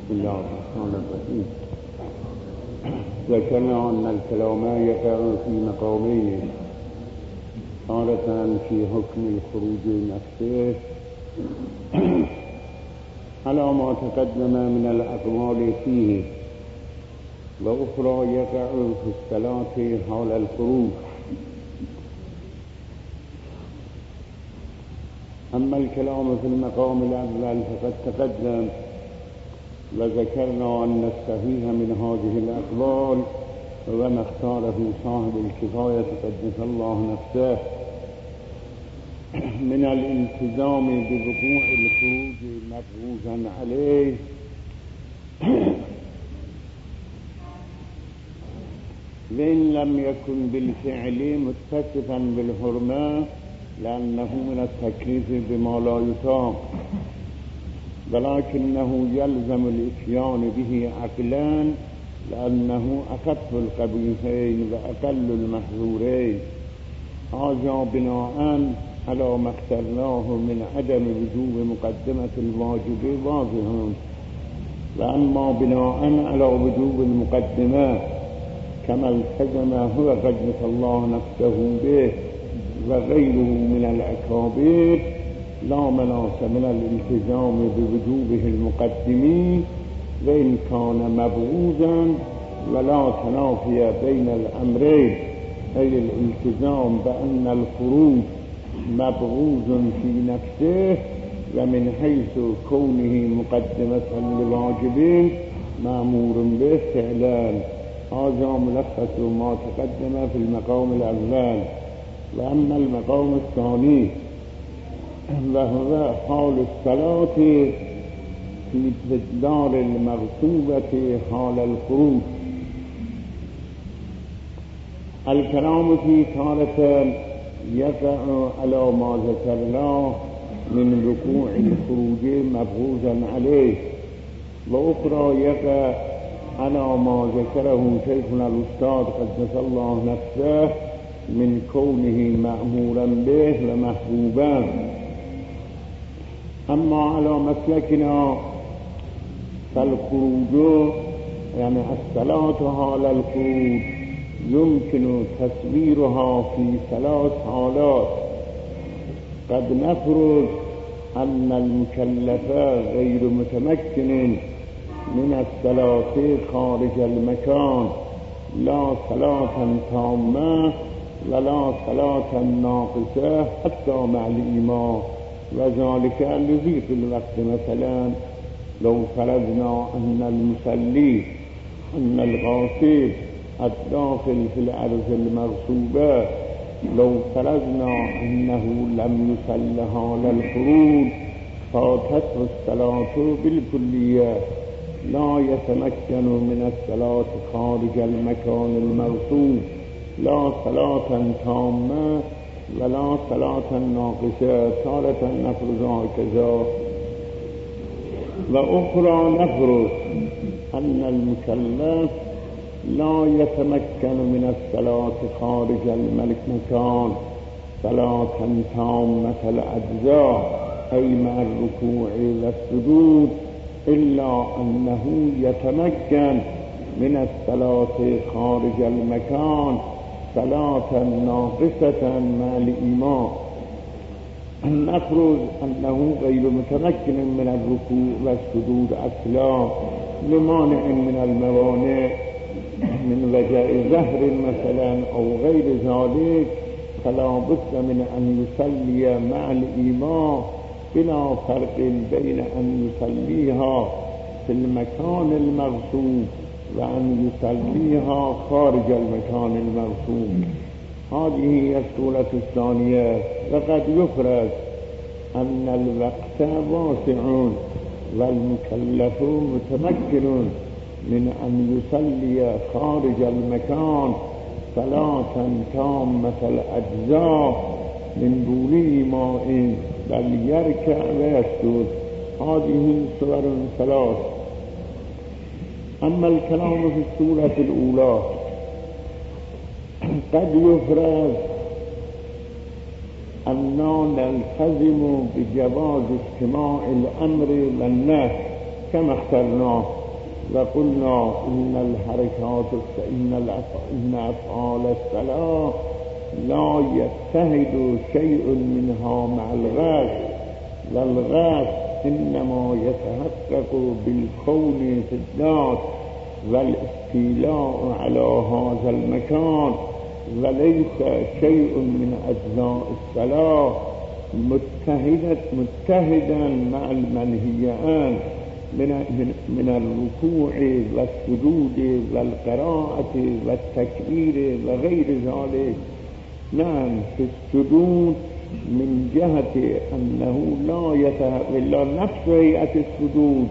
بسم الله الرحمن الرحيم. ذكرنا أن الكلام يقع في مقامين، تارة في حكم الخروج نفسه على ما تقدم من الأقوال فيه، وأخرى يقع في الصلاة حال الخروج. أما الكلام في المقام الأول فقد تقدم، وذكرنا أن الصحيح من هذه الأقوال وما اختاره صاحب الكفاية قدس الله نفسه من الالتزام بوقوع الخروج مبغوضا عليه وإن لم يكن بالفعل متصفا بالحرمة لأنه من التكليف بما لا يطاق، ولكنه يلزم الاتيان به عقلا لأنه أخف القبيحين وأقل المحظورين. هذا بناء على ما اخترناه من عدم وجوب مقدمة الواجب واضح، وأما بناء على وجوب المقدمة كما التزم هو قدس الله نفسه به وغيره من الأكابر لا مناص من الالتزام بوجوبه المقدمي وإن كان مبغوضا، ولا تنافي بين الأمرين، أي الالتزام بأن الخروج مبغوض في نفسه ومن حيث كونه مقدمة للواجبين مأمور به فعلا. هذا ملخص ما تقدم في المقام الأول. وأما المقام الثاني وهو حال الصلاة في الدار المغصوبة حال الخروج. الكلام في تارة يقع على ما ذكرناه من وقوع الخروج مبغوضا عليه، وأخرى يقع على ما ذكره شيخنا الأستاذ قدس الله نفسه من كونه مأمورا به ومحبوبا. أما على مسلكنا فالخروج يعني الصلاة حال الخروج يمكن تصويرها في ثلاث حالات. قد نفرض أن المكلف غير متمكن من الصلاة خارج المكان، لا صلاة تامة ولا صلاة ناقصة حتى مع الإمام، وذلك لضيق الوقت. مثلا لو فرضنا أن المصلي أن الغاصب الداخل في الأرض المغصوبة لو فرضنا أنه لم يصل حال الخروج فاتته الصلاة بالكلية، لا يتمكن من الصلاة خارج المكان المغصوب، لا صلاة تامة ولا صلاة ناقصة. تارة نفرض هكذا، وأخرى نفرض أن المكلف لا يتمكن من الصلاة خارج المكان صلاة تامة الأجزاء أي مع الركوع والسجود، إلا أنه يتمكن من الصلاة خارج المكان صلاة ناقصة مع الإمام. نفرض أنه غير متمكن من الركوع والسجود أصلا لمانع من الموانع من وجع ظهر مثلا أو غير ذلك، فلا بد من أن يصلي مع الإمام بلا فرق بين أن يصليها في المكان المغصوب وأن يصليها خارج المكان المغصوب. هذه هي الصورة الثانية. وقد يفرض أن الوقت واسع والمكلف متمكن من أن يصلي خارج المكان صلاة تامة الأجزاء من دون إمام بل يركع ويسجد. هذه صور ثلاث. أما الكلام في السورة الأولى قد يفرض أننا نلتزم بجواز اجتماع الأمر والنهي كما اخترناه وقلنا إن الحركات إن أفعال الصلاة لا يتحد شيء منها مع الغاث، والغاث إنما يتحقق بالكون في الذات والاستيلاء على هذا المكان، وليس شيء من أجزاء الصلاة متحدا مع المنهيان من الركوع والسجود والقراءة والتكبير وغير ذلك. نعم، في السجود من جهة أنه لا إلا نفس هيئة السجود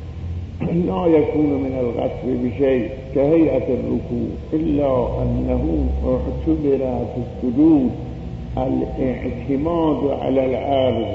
لا يكون من الغسل بشيء كهيئة الركوع، إلا أنه اعتبر في السجود الاعتماد على العرض،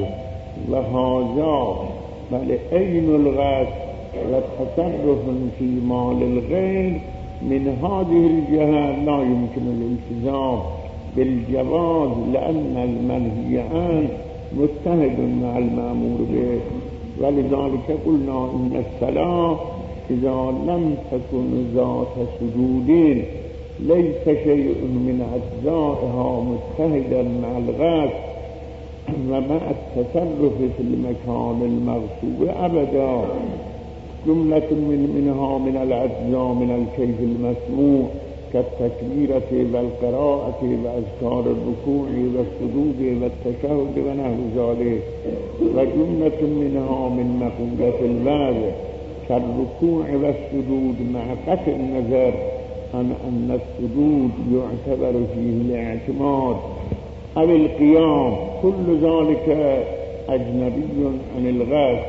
وهذا بل أين الغسل والتصرف في مال الغير من هذه الجهة لا يمكن الالتزام بالجواز، لأن المنهي عنه متحد مع المأمور به. ولذلك قلنا إن الصلاة إذا لم تكن ذات سجود ليس شيء من أجزائها متحدا مع الغسل ومع التصرف في المكان المغصوب أبدا. جملة منها من الأجزاء من الكيف المسموع كالتكبيرة والقراءة وأذكار الركوع والسجود والتشهد ونحو ذلك، وجملة منها من مقولة الوضع كالركوع والسجود مع قطع النظر عن أن السجود يعتبر فيه الاعتماد أو القيام، كل ذلك أجنبي عن الغسل.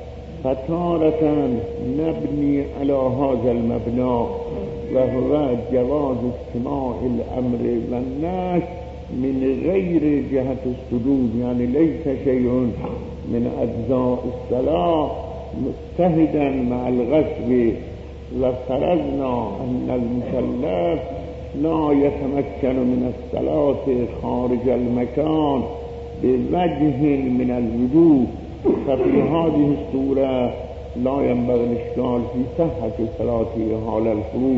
فتارة نبني على هذا المبنى وهو جواز استماع الأمر والنهي من غير جهة السجود، يعني ليس شيء من أجزاء الصلاة متحدا مع الغسل. وفرضنا أن المكلف لا يتمكن من الصلاة خارج المكان بوجه من الوجوه، ففي هذه الصورة لا ينبغي الإشكال في صحة صلاته حال الخروج،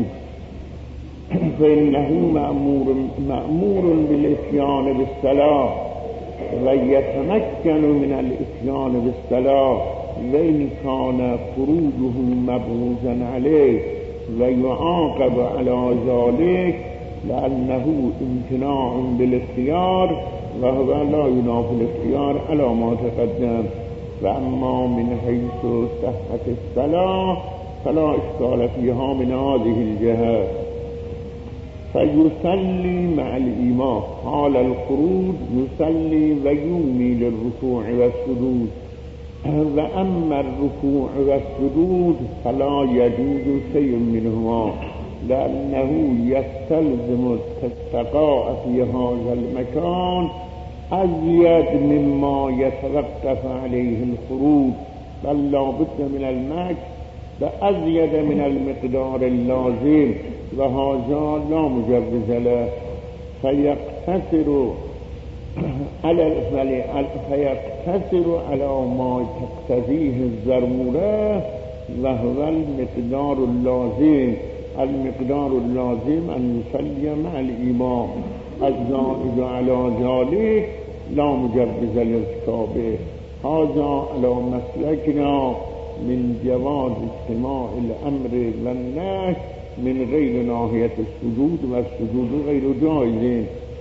فإنه مأمور بالإتيان بالصلاة ويتمكن من الإتيان بالصلاة وإن كان خروجه مبغوضا عليه، ويعاقب على ذلك لأنه امتناع بالاختيار وهو لا ينافي الاختيار على ما تقدم. فأما من حيث صحة الصلاة فلا إشكال فيها من هذه الجهة، فيصلي مع الإمام حال الخروج، يصلي ويومي للركوع والسجود. وأما الركوع والسجود فلا يجوز شيء منهما، لأنه يستلزم التقاء في هذا المكان أزيد مما يتوقف عليه الخروج، بل لا بد من المكث بأزيد من المقدار اللازم، وهذا لا مجوز له، فيقتصر على ما تقتضيه الضرورة وهو المقدار اللازم. المقدار اللازم أن يصلي مع الإمام، الزائد على ذلك لا مجوز لارتكابه. هذا على مسلكنا من جواز استماع الأمر والنهي من غير ناحية السجود، والسجود غير جائز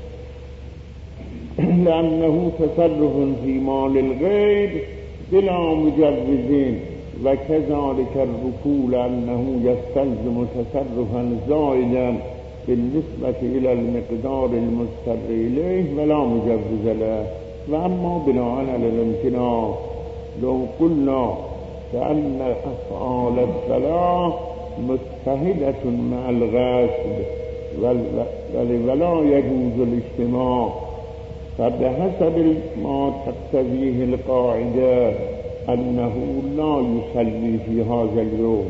لأنه تصرف في مال الغير بلا مجوز، وكذلك الركوع لأنه يستلزم تصرفا زائدا بالنسبة إلى المقدار المضطر إليه ولا مجوز له. وأما بناء على الامتناع لو قلنا فأن أفعال الصلاة متحدة مع الغسل ولا يجوز الاجتماع، فبحسب ما تقتضيه القاعدة أنه لا يصلي في هذا اليوم،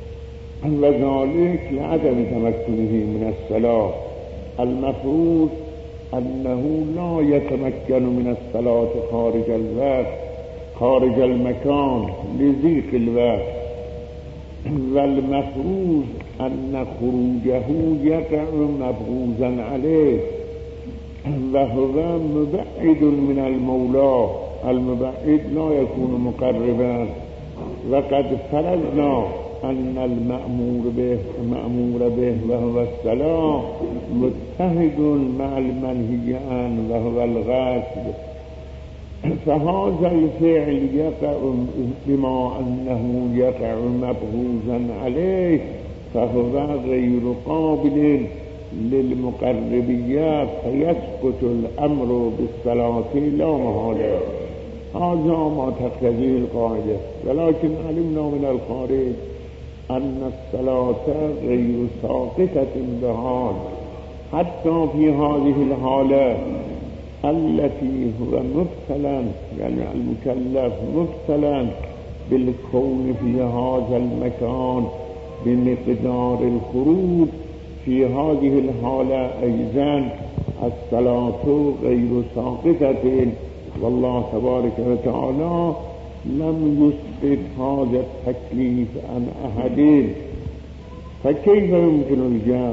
وذلك لعدم تمكنه من الصلاة. المفروض أنه لا يتمكن من الصلاة خارج الوقت خارج المكان لضيق الوقت، والمفروض أن خروجه يقع مبغوزا عليه وهو مبعد من المولى. المبعد لا يكون مقربا. وقد فرضنا أن المأمور به وهو الصلاة متحد مع المنهي عنه وهو الغسل، فهذا الفعل يقع بما أنه يقع مبغوزا عليه فهو غير قابل للمقربية، فيسقط الأمر بالصلاة لا محالة. هذا ما تقتضيه القاعدة. ولكن علمنا من الخارج أن الصلاة غير ساقطة بحال، حتى في هذه الحالة التي هو مبتلا، يعني المكلف مبتلا بالكون في هذا المكان بمقدار الخروج، في هذه الحالة أيضا الصلاة غير ساقطة. والله تبارك وتعالى لم يسقط هذا التكليف عن أحد. فكيف يمكن الجمع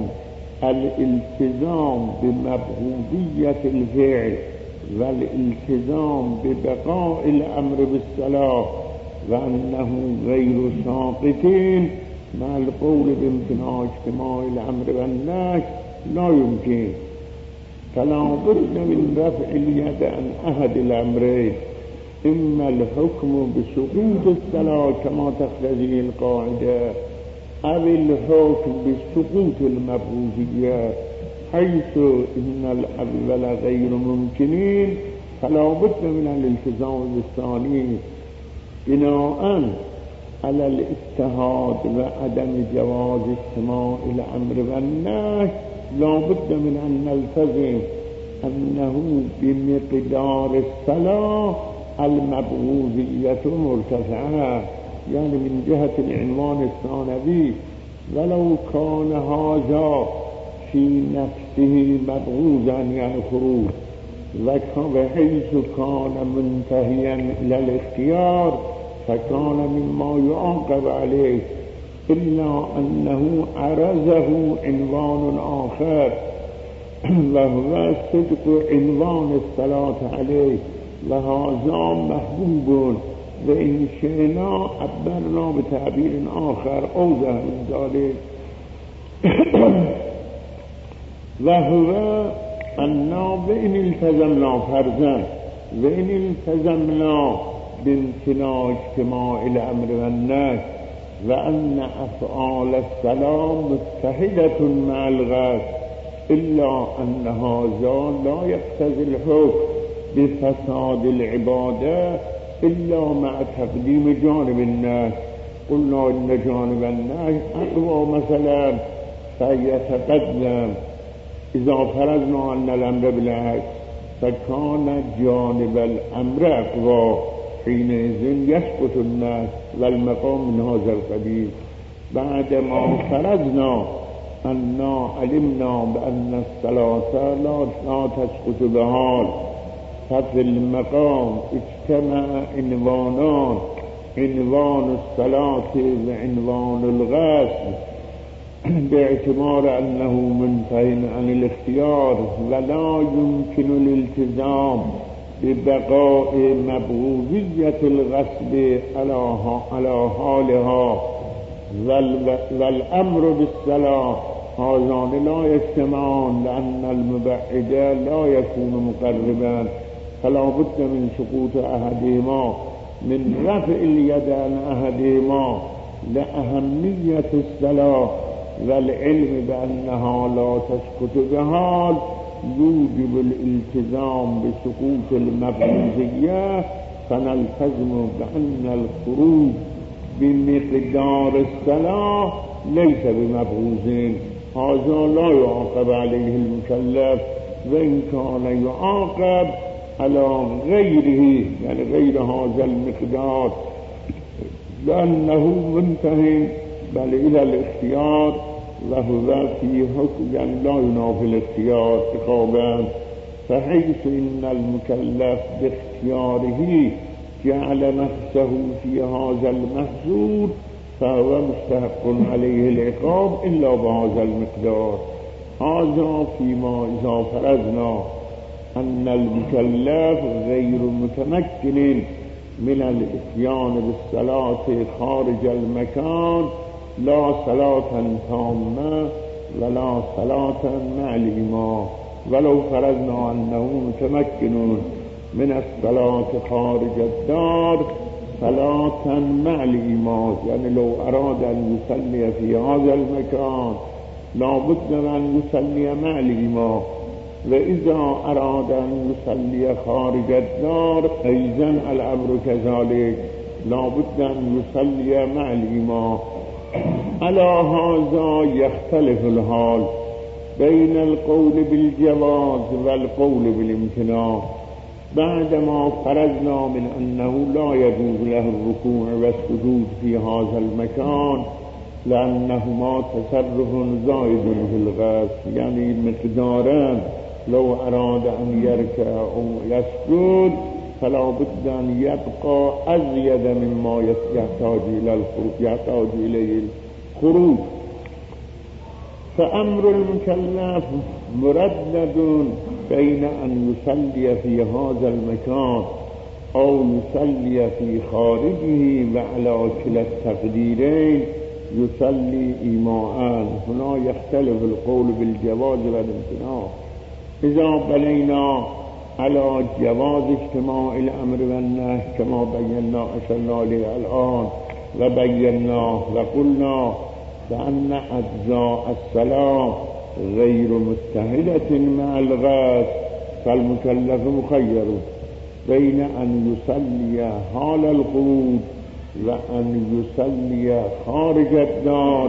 الالتزام بمبغوضية الفعل والالتزام ببقاء الأمر بالصلاة وأنه غير ساقطين مع القول بامتناع اجتماع الأمر والنهي؟ لا يمكن. فلا بد من رفع اليد عن أحد الأمرين، إما الحكم بسقوط الصلاة كما تقتضي القاعدة، أو الحكم بسقوط المبغوضية، حيث إن الأول غير ممكنين فلا بد من الالتزام بالثاني. بناء على الاجتهاد وعدم جواز اجتماع الأمر والنهي لا بد من أن نلتزم أنه بمقدار الصلاة المبغوضية مرتفعة، يعني من جهة العنوان الثانوي. ولو كان هذا في نفسه مبغوضا يعني خروج، وحيث كان منتهيا إلى الاختيار فكان مما يعاقب عليه، إلا أنه عرضه عنوان آخر وهو صدق عنوان الصلاة عليه، وهذا محبوب. وإن شئنا عبرنا بتعبير آخر أوضح من ذلك، وهو أننا وإن التزمنا فرضا وإن التزمنا بامتناع اجتماع الأمر والنهي، وأن أفعال الصلاة متحدة مع الغسل، إلا أن هذا لا يقتضي الحكم بفساد العبادة إلا مع تقديم جانب النهي. قلنا إن جانب النهي أقوى مثلا فيتقدم. إذا فرضنا أن الأمر بالعكس فكان جانب الأمر أقوى، حينئذ يسقط النهي والمقام من هذا القبيل. بعدما فرضنا أننا علمنا بأن الصلاة لا تسقط بحال، ففي المقام اجتمع عنوانان، عنوان الصلاة وعنوان الغسل، باعتبار أنه منتهي عن الاختيار، ولا يمكن الالتزام ببقاء مبغوضية الغسل على حالها والأمر بالصلاة. هذان لا يجتمعان لأن المبعد لا يكون مقربا، فلا بد من سقوط أحدهما، من رفع اليد عن أحدهما لأهمية الصلاة والعلم بأنها لا تسقط بحال يوجب الالتزام بسقوط المبغوضية. فنلتزم بأن الخروج بمقدار الصلاة ليس بمبغوض، هذا لا يعاقب عليه المكلف، وإن كان يعاقب على غيره يعني غير هذا المقدار لأنه منتهي بل إلى الاختيار، وهو في حكم يعني لا ينافي الاختيار إقابا. فحيث إن المكلف باختياره جعل نفسه في هذا المحظور فهو مستحق عليه العقاب إلا بهذا المقدار. هذا فيما إذا فرضنا أن المكلف غير متمكن من الاتيان بالصلاة خارج المكان، لا صلاة تامة ولا صلاة مع الإمام. ولو فرضنا أنه متمكن من الصلاة خارج الدار صلاة مع الإمام، يعني لو أراد أن يصلي في هذا المكان لابد أن يصلي مع الإمام، وإذا أراد أن يصلي خارج الدار أيضا الأمر كذلك، لابد أن يصلي مع الإمام. على هذا يختلف الحال بين القول بالجواز والقول بالامتناع. بعدما فرضنا من أنه لا يجوز له الركوع والسجود في هذا المكان لأنهما تصرف زائد في الغسل، يعني مقداران، لو أراد أن يركع أو يسجد فلا بد أن يبقى أزيد مما يحتاج إليه الخروج. فأمر المكلف مردد بين أن يصلي في هذا المكان أو يصلي في خارجه، وعلى كلا التقديرين يصلي إيماءً. هنا يختلف القول بالجواز والامتناع. إذا بنينا على جواز اجتماع الأمر والنهي كما بينا أشرنا عليه الآن، وبيناه وقلنا بأن أجزاء الصلاة غير مستهلة مع الغسل، فالمكلف مخير بين أن يصلي حال الخروج وأن يصلي خارج الدار.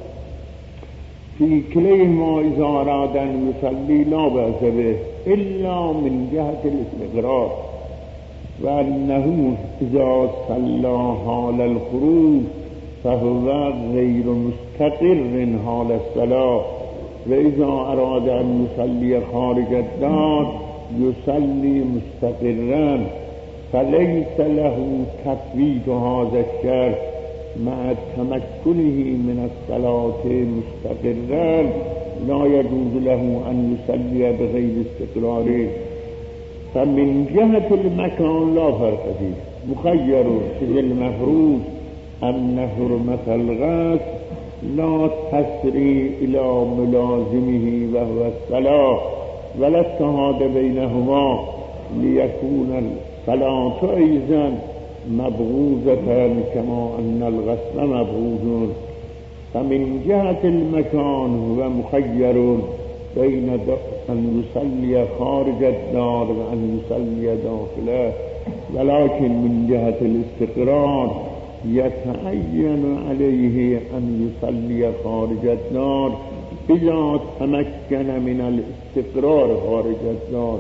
في كليهما إذا أراد أن يصلي لا بأس به إلا من جهة الاستقرار، وأنه إذا صلى حال الخروج فهو غير مستقر حال الصلاة، وإذا أراد أن يصلي خارج الدار يصلي مستقرا، فليس له تفويت هذا الشرط مع تمكنه من الصلاة مستقرا. لا يجوز له أن يصلي بغير استقرار. فمن جهة المكان لا فرق فيه، مخير. إذ المفروض أن حرمة الغسل لا تسري إلى ملازمه وهو الصلاة، ولا اجتهاد بينهما ليكون الصلاة أيضا مبغوزة كما أن الغسل مبغوز. فمن جهة المكان هو مخير بين أن يصلي خارج الدار وأن يصلي داخله، ولكن من جهة الاستقرار يتعين عليه أن يصلي خارج الدار إذا تمكن من الاستقرار خارج الدار.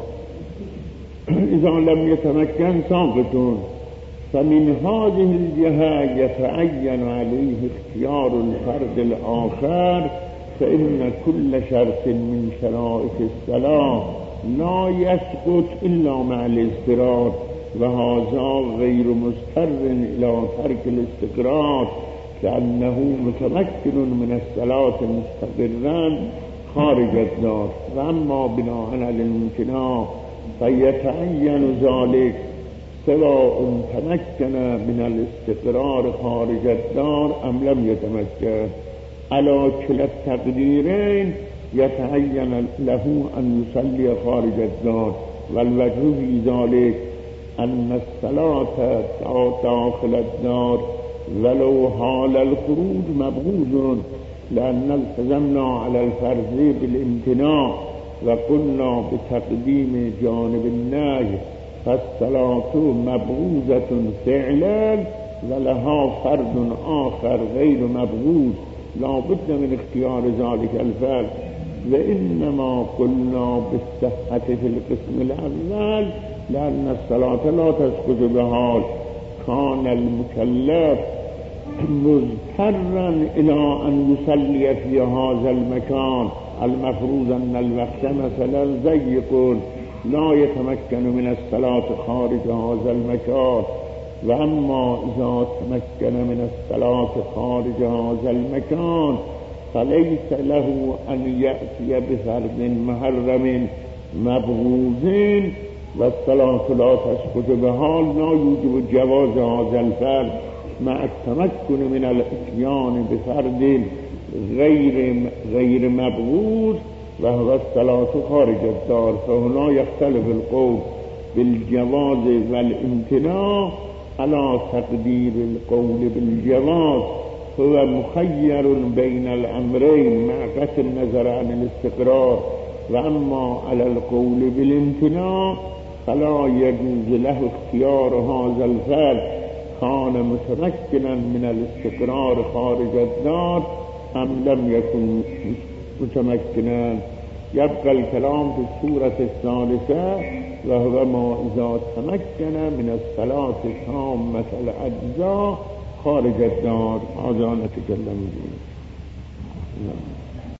إذا لم يتمكن ساقط. فمن هذه الجهة يتعين عليه اختيار الفرد الآخر، فإن كل شرط من شرائط الصلاة لا يسقط إلا مع الاضطرار، وهذا غير مضطر إلى ترك الاستقرار لأنه متمكن من الصلاة مستقرا خارج الدار. وأما بناء على الامتناع فيتعين ذلك سواء تمكن من الاستقرار خارج الدار أم لم يتمكن. على كلا التقديرين يتعين له أن يصلي خارج الدار، والوجه في ذلك أن الصلاة داخل الدار ولو حال الخروج مبغوز، لأن التزمنا على الفرض بالامتناع وقلنا بتقديم جانب النهي، فالصلاة مبغوزة فعلا ولها فرد آخر غير مبغوز، لا بد من اختيار ذلك الفرد. وإنما قلنا بالصحة في القسم الأول لأن الصلاة لا تسقط بحال كان المكلف مضطرا إلى أن يصلي في هذا المكان. المفروض أن الوقت مثلا ضيق لا يتمكن من الصلاة خارج هذا المكان، و اما اذا تمکن من الصلاة خارج هذا المكان فلیس له ان یأتی بفرد محرم مبغوض و الصلاة لا تسقط بحال لا یوجب جواز هذا الفرد مع التمكن من الاتيان بفرد غیر مبغوض و هو الصلاة خارج الدار فهنا يختلف القول بالجواز والامتناع على تقدير القول بالجواز هو مخير بين الأمرين مع قطع النظر عن الاستقرار وأما على القول بالامتناع فلا يجوز له اختيار هذا الفرد كان متمكنا من الاستقرار خارج الدار أم لم يكن متمكنا. يبقى الكلام في السورة الثالثة وهو ما إذا تمكن من الصلاة تامة الأجزاء خارج الدار. هذا نتكلم به.